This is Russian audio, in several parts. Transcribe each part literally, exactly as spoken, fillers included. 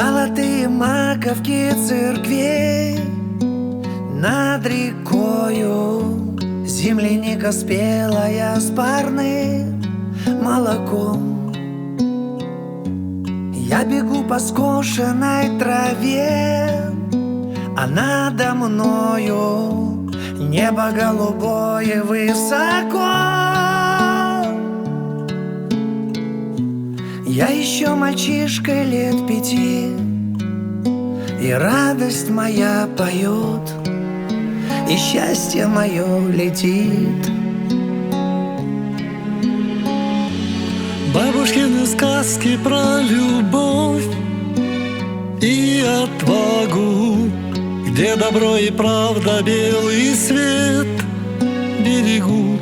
Золотые маковки церквей над рекою, земляника спелая с парным молоком. Я бегу по скошенной траве, а надо мною небо голубое высоко. Я еще мальчишкой лет пяти, и радость моя поет, и счастье мое летит. Бабушкины сказки про любовь и отвагу, где добро и правда белый свет берегут.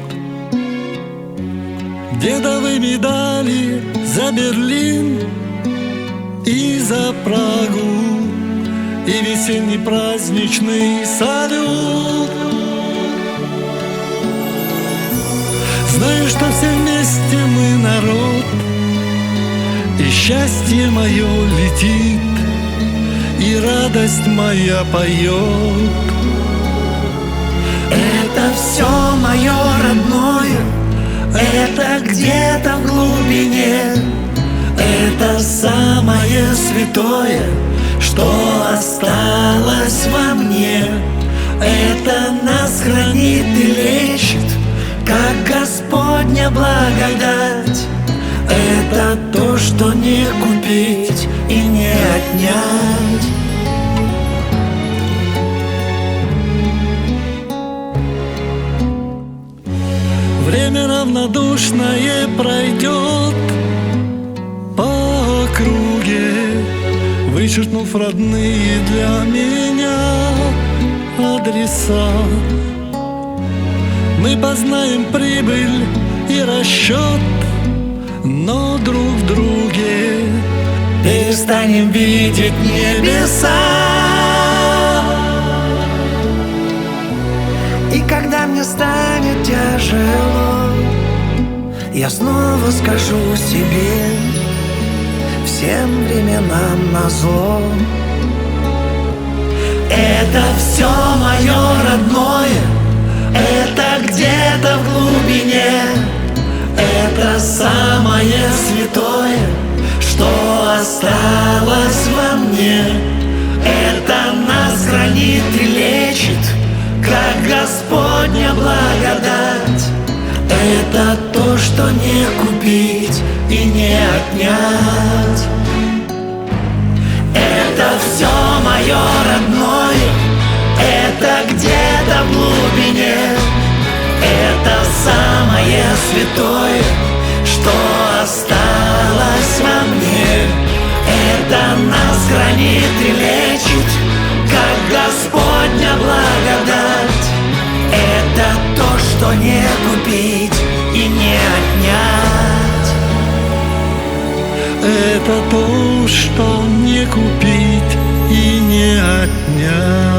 Дедовы медали за Берлин и за Прагу, и весенний праздничный салют. Знаю, что все вместе мы народ, и счастье мое летит, и радость моя поет. Это все мое родное, это где-то в глубине, это самое святое, что осталось во мне. Это нас хранит и лечит, как Господня благодать. Это то, что не купить и не отнять. Время равнодушное пройдет по округе, вычеркнув родные для меня адреса. Мы познаем прибыль и расчет, но друг в друге перестанем видеть небеса. И когда мне станет тяжело, я снова скажу себе: всем временам назло. Это все мое родное, это где-то в глубине, это самое святое, что осталось во мне. Это нас хранит и лечит, как Господня благодать. Это то, что не купить и не отнять. Это все мое родное, это где-то в глубине, это самое святое, что осталось во мне. Это нас хранит и лечит, как Господня благодать. Это то, что не купить и не отнять. Это то, что не купить и не отнять.